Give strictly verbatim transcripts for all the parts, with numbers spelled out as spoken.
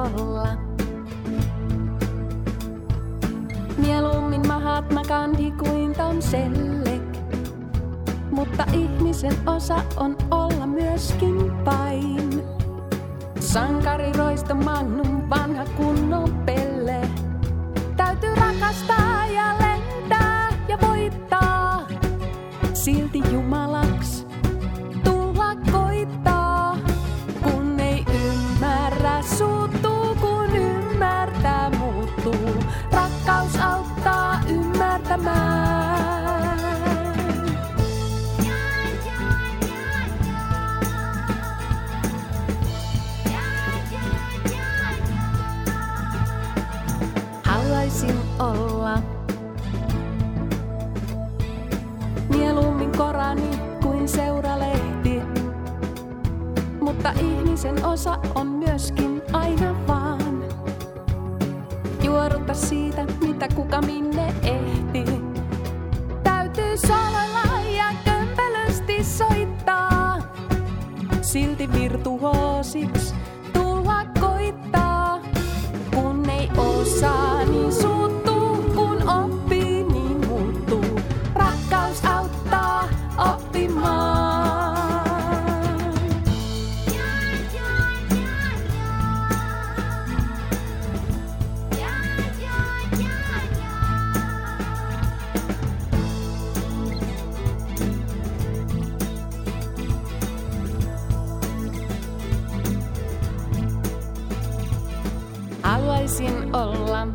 olla. Mieluummin Mahatma Gandhi kuin Tom Selleck. Mutta ihmisen osa on olla myöskin vain sankari Roisto Magnum, vanha kunnon Pelle. Täytyy rakastaa ja lentää ja voittaa, silti jumalaks tulla koittaa. Kun ei ymmärrä, suuttuu, kun ymmärtää, muuttuu. Rakkaus auttaa ymmärtämään. Haluaisin olla mieluummin Korani kuin seuralehti. Mutta ihmisen osa on myöskin aina vaan juorutta siitä, mitä kuka minne ehti. Täytyy sooloilla ja kömpelösti soittaa, silti virtuoosiksi tulla koittaa. Kun ei osaa, niin suuttuu, kun oppii, niin muuttuu. Rakkaus auttaa oppimaan. Haluaisin olla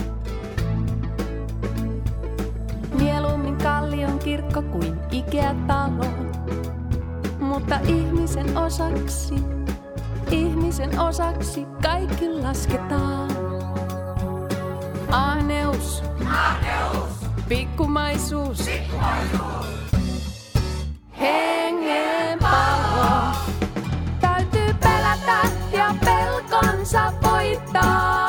mieluummin Kallion kirkko kuin Ikea-talo. Mutta ihmisen osaksi, ihmisen osaksi kaikki lasketaan. Ahneus, Ahneus, pikkumaisuus, pikkumaisuus, hengen palo. Täytyy pelätä ja pelkonsa voittaa.